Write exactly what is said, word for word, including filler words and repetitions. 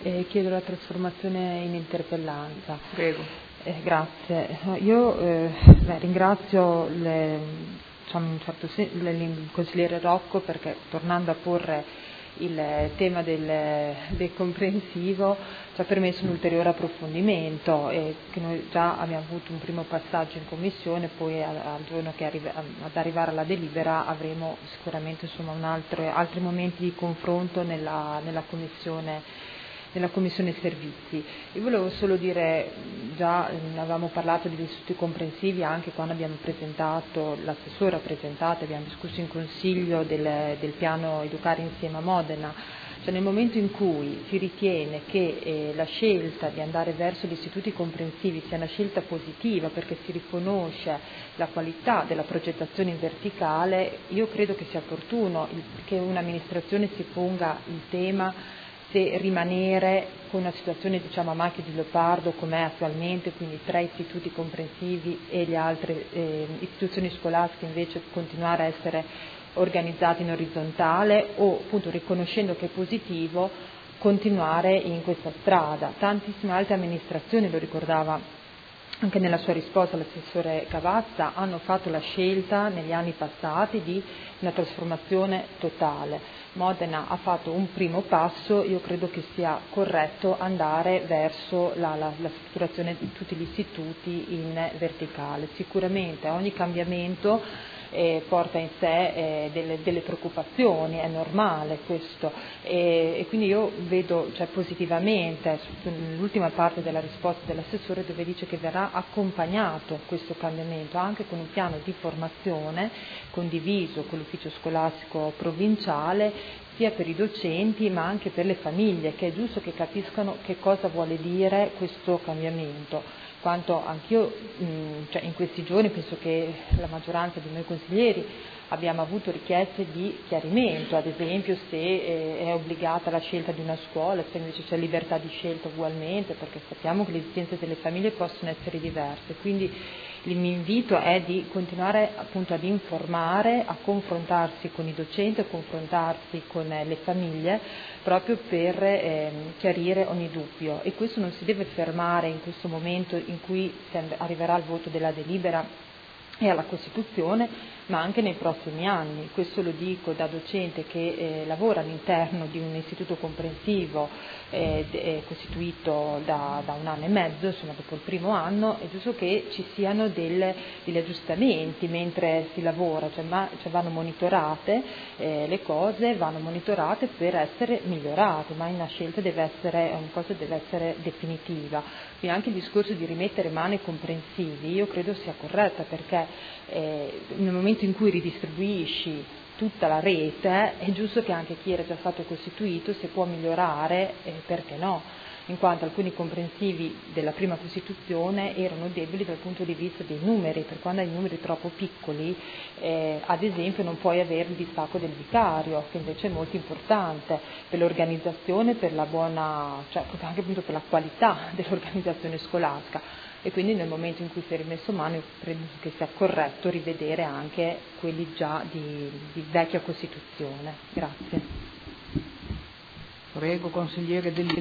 e chiedo la trasformazione in interpellanza. Prego. Eh, grazie. Io eh, beh, ringrazio le, diciamo, in certo sen- le, il consigliere Rocco perché, tornando a porre il tema del, del comprensivo, ci ha permesso un ulteriore approfondimento e che noi già abbiamo avuto un primo passaggio in commissione, poi al, al giorno che arriva, ad arrivare alla delibera avremo sicuramente insomma, un altro, altri momenti di confronto nella, nella commissione nella Commissione Servizi. Io volevo solo dire, già ne avevamo parlato degli istituti comprensivi anche quando abbiamo presentato, l'assessore ha presentato, abbiamo discusso in Consiglio del, del piano Educare Insieme a Modena, cioè nel momento in cui si ritiene che eh, la scelta di andare verso gli istituti comprensivi sia una scelta positiva perché si riconosce la qualità della progettazione in verticale, io credo che sia opportuno il, che un'amministrazione si ponga il tema se rimanere con una situazione diciamo a macchia di leopardo come è attualmente, quindi tre istituti comprensivi e le altre eh, istituzioni scolastiche invece continuare a essere organizzate in orizzontale o appunto riconoscendo che è positivo continuare in questa strada. Tantissime altre amministrazioni, lo ricordava anche nella sua risposta l'assessore Cavazza, hanno fatto la scelta negli anni passati di una trasformazione totale. Modena ha fatto un primo passo, io credo che sia corretto andare verso la, la, la strutturazione di tutti gli istituti in verticale. Sicuramente ogni cambiamento Eh, porta in sé eh, delle, delle preoccupazioni, è normale questo e, e quindi io vedo cioè, positivamente l'ultima parte della risposta dell'assessore dove dice che verrà accompagnato questo cambiamento anche con un piano di formazione condiviso con l'ufficio scolastico provinciale sia per i docenti ma anche per le famiglie, che è giusto che capiscano che cosa vuole dire questo cambiamento. Quanto anch'io mh, cioè in questi giorni penso che la maggioranza di noi consiglieri abbiamo avuto richieste di chiarimento, ad esempio se eh, è obbligata la scelta di una scuola, se invece c'è libertà di scelta ugualmente, perché sappiamo che le esigenze delle famiglie possono essere diverse, quindi il mio invito è di continuare appunto ad informare, a confrontarsi con i docenti, a confrontarsi con eh, le famiglie proprio per eh, chiarire ogni dubbio e questo non si deve fermare in questo momento in cui arriverà il voto della delibera e alla Costituzione, ma anche nei prossimi anni. Questo lo dico da docente che eh, lavora all'interno di un istituto comprensivo eh, eh, costituito da, da un anno e mezzo, insomma dopo il primo anno, è giusto che ci siano del, degli aggiustamenti mentre si lavora, cioè, ma, cioè vanno monitorate eh, le cose, vanno monitorate per essere migliorate, ma una scelta deve essere, una cosa deve essere definitiva. Quindi anche il discorso di rimettere mano ai comprensivi io credo sia corretta perché eh, nel momento in cui ridistribuisci tutta la rete è giusto che anche chi era già stato costituito se può migliorare eh, perché no, in quanto alcuni comprensivi della prima Costituzione erano deboli dal punto di vista dei numeri, per quando hai numeri troppo piccoli eh, ad esempio non puoi avere il distacco del vicario che invece è molto importante per l'organizzazione, per la buona, cioè anche appunto per la qualità dell'organizzazione scolastica. E quindi nel momento in cui si è rimesso mano io credo che sia corretto rivedere anche quelli già di, di vecchia Costituzione. Grazie. Prego, consigliere Dell'Isla.